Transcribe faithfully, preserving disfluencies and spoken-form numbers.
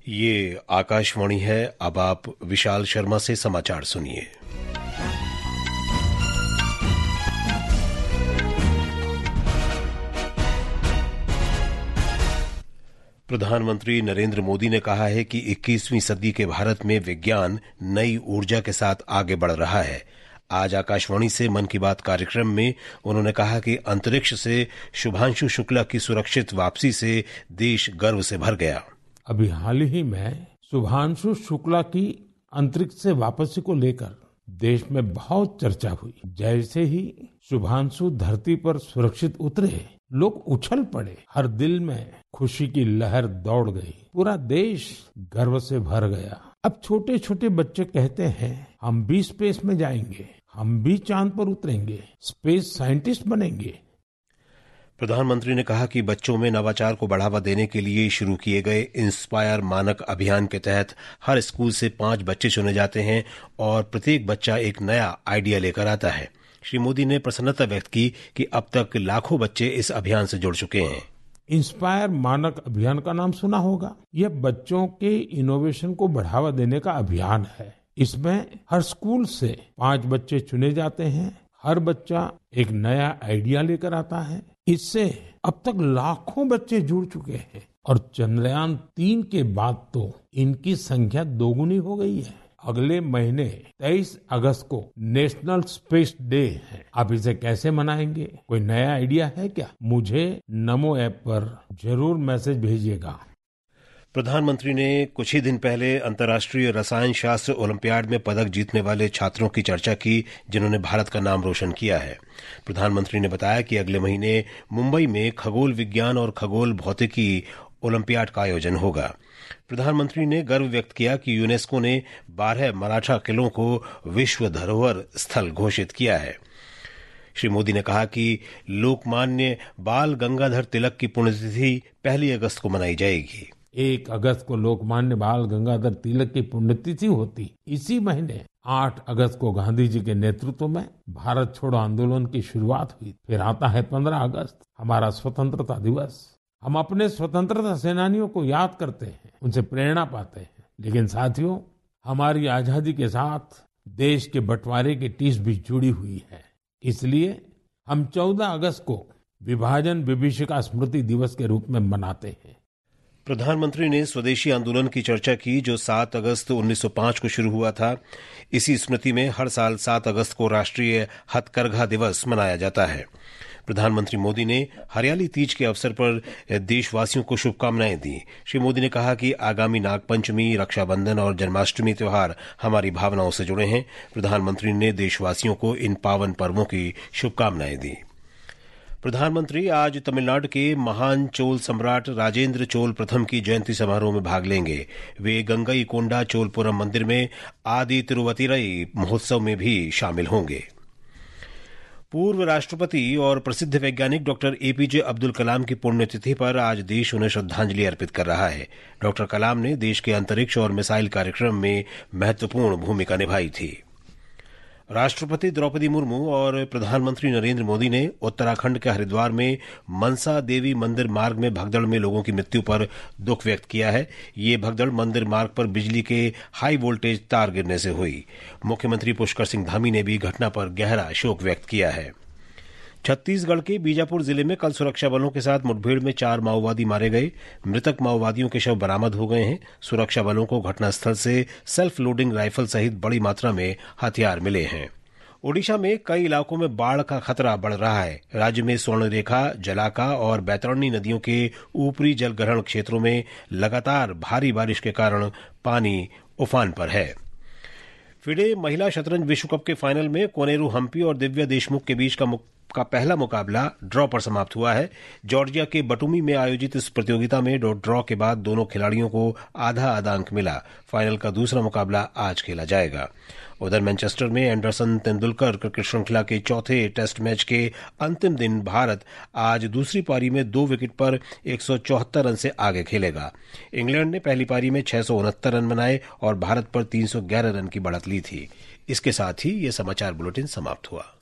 ये आकाशवाणी है। अब आप विशाल शर्मा से समाचार सुनिए। प्रधानमंत्री नरेंद्र मोदी ने कहा है कि इक्कीसवीं सदी के भारत में विज्ञान नई ऊर्जा के साथ आगे बढ़ रहा है। आज आकाशवाणी से मन की बात कार्यक्रम में उन्होंने कहा कि अंतरिक्ष से शुभांशु शुक्ला की सुरक्षित वापसी से देश गर्व से भर गया। अभी हाल ही में शुभांशु शुक्ला की अंतरिक्ष से वापसी को लेकर देश में बहुत चर्चा हुई। जैसे ही शुभांशु धरती पर सुरक्षित उतरे, लोग उछल पड़े, हर दिल में खुशी की लहर दौड़ गई, पूरा देश गर्व से भर गया। अब छोटे छोटे बच्चे कहते हैं, हम भी स्पेस में जाएंगे, हम भी चांद पर उतरेंगे, स्पेस साइंटिस्ट बनेंगे। प्रधानमंत्री ने कहा कि बच्चों में नवाचार को बढ़ावा देने के लिए शुरू किए गए इंस्पायर मानक अभियान के तहत हर स्कूल से पांच बच्चे चुने जाते हैं और प्रत्येक बच्चा एक नया आइडिया लेकर आता है। श्री मोदी ने प्रसन्नता व्यक्त की कि अब तक लाखों बच्चे इस अभियान से जुड़ चुके हैं। इंस्पायर मानक अभियान का नाम सुना होगा। यह बच्चों के इनोवेशन को बढ़ावा देने का अभियान है। इसमें हर स्कूल से पांच बच्चे चुने जाते हैं, हर बच्चा एक नया आइडिया लेकर आता है। इससे अब तक लाखों बच्चे जुड़ चुके हैं और चंद्रयान तीन के बाद तो इनकी संख्या दोगुनी हो गई है। अगले महीने तेईस अगस्त को नेशनल स्पेस डे है। आप इसे कैसे मनाएंगे? कोई नया आइडिया है क्या? मुझे नमो ऐप पर जरूर मैसेज भेजिएगा। प्रधानमंत्री ने कुछ ही दिन पहले अंतर्राष्ट्रीय रसायन शास्त्र ओलंपियाड में पदक जीतने वाले छात्रों की चर्चा की, जिन्होंने भारत का नाम रोशन किया है। प्रधानमंत्री ने बताया कि अगले महीने मुंबई में खगोल विज्ञान और खगोल भौतिकी ओलंपियाड का आयोजन होगा। प्रधानमंत्री ने गर्व व्यक्त किया कि यूनेस्को ने बारह मराठा किलों को विश्व धरोहर स्थल घोषित किया है। श्री मोदी ने कहा कि लोकमान्य बाल गंगाधर तिलक की पुण्यतिथि पहली अगस्त को मनाई जाएगी। एक अगस्त को लोकमान्य बाल गंगाधर तिलक की पुण्यतिथि होती। इसी महीने आठ अगस्त को गांधी जी के नेतृत्व में भारत छोड़ो आंदोलन की शुरुआत हुई। फिर आता है पंद्रह अगस्त, हमारा स्वतंत्रता दिवस। हम अपने स्वतंत्रता सेनानियों को याद करते हैं, उनसे प्रेरणा पाते हैं। लेकिन साथियों, हमारी आजादी के साथ देश के बंटवारे की टीस भी जुड़ी हुई है। इसलिए हम चौदह अगस्त को विभाजन विभीषिका स्मृति दिवस के रूप में मनाते हैं। प्रधानमंत्री ने स्वदेशी आंदोलन की चर्चा की, जो सात अगस्त उन्नीस सौ पाँच को शुरू हुआ था। इसी स्मृति में हर साल सात अगस्त को राष्ट्रीय हथकरघा दिवस मनाया जाता है। प्रधानमंत्री मोदी ने हरियाली तीज के अवसर पर देशवासियों को शुभकामनाएं दी। श्री मोदी ने कहा कि आगामी नागपंचमी, रक्षाबंधन और जन्माष्टमी त्योहार हमारी भावनाओं से जुड़े हैं। प्रधानमंत्री ने देशवासियों को इन पावन पर्वों की शुभकामनाएं दी। प्रधानमंत्री आज तमिलनाडु के महान चोल सम्राट राजेंद्र चोल प्रथम की जयंती समारोह में भाग लेंगे। वे गंगई कोंडा चोलपुरम मंदिर में आदि तिरुवतिरई महोत्सव में भी शामिल होंगे। पूर्व राष्ट्रपति और प्रसिद्ध वैज्ञानिक डॉक्टर एपीजे अब्दुल कलाम की पुण्यतिथि पर आज देश उन्हें श्रद्धांजलि अर्पित कर रहा है। डॉक्टर कलाम ने देश के अंतरिक्ष और मिसाइल कार्यक्रम में महत्वपूर्ण भूमिका निभाई थी। राष्ट्रपति द्रौपदी मुर्मू और प्रधानमंत्री नरेंद्र मोदी ने उत्तराखंड के हरिद्वार में मनसा देवी मंदिर मार्ग में भगदड़ में लोगों की मृत्यु पर दुख व्यक्त किया है। ये भगदड़ मंदिर मार्ग पर बिजली के हाई वोल्टेज तार गिरने से हुई। मुख्यमंत्री पुष्कर सिंह धामी ने भी घटना पर गहरा शोक व्यक्त किया है। छत्तीसगढ़ के बीजापुर जिले में कल सुरक्षा बलों के साथ मुठभेड़ में चार माओवादी मारे गए। मृतक माओवादियों के शव बरामद हो गए हैं। सुरक्षा बलों को घटनास्थल से सेल्फ लोडिंग राइफल सहित बड़ी मात्रा में हथियार मिले हैं। ओडिशा में कई इलाकों में बाढ़ का खतरा बढ़ रहा है। राज्य में स्वर्णरेखा, जलाका और बैतरणी नदियों के ऊपरी जलग्रहण क्षेत्रों में लगातार भारी बारिश के कारण पानी उफान पर है। फिडे महिला शतरंज विश्व कप के फाइनल में कोनेरू हम्पी और दिव्या देशमुख के बीच का का पहला मुकाबला ड्रॉ पर समाप्त हुआ है। जॉर्जिया के बटुमी में आयोजित इस प्रतियोगिता में ड्रॉ के बाद दोनों खिलाड़ियों को आधा आधा अंक मिला। फाइनल का दूसरा मुकाबला आज खेला जाएगा। उधर मैनचेस्टर में एंडरसन तेंदुलकर क्रिकेट श्रृंखला के चौथे टेस्ट मैच के अंतिम दिन भारत आज दूसरी पारी में दो विकेट पर एक सौ चौहत्तर रन से आगे खेलेगा। इंग्लैंड ने पहली पारी में छह सौ उनहत्तर रन बनाए और भारत पर तीन सौ ग्यारह रन की बढ़त ली थी। इसके साथ ही ये समाचार बुलेटिन समाप्त हुआ।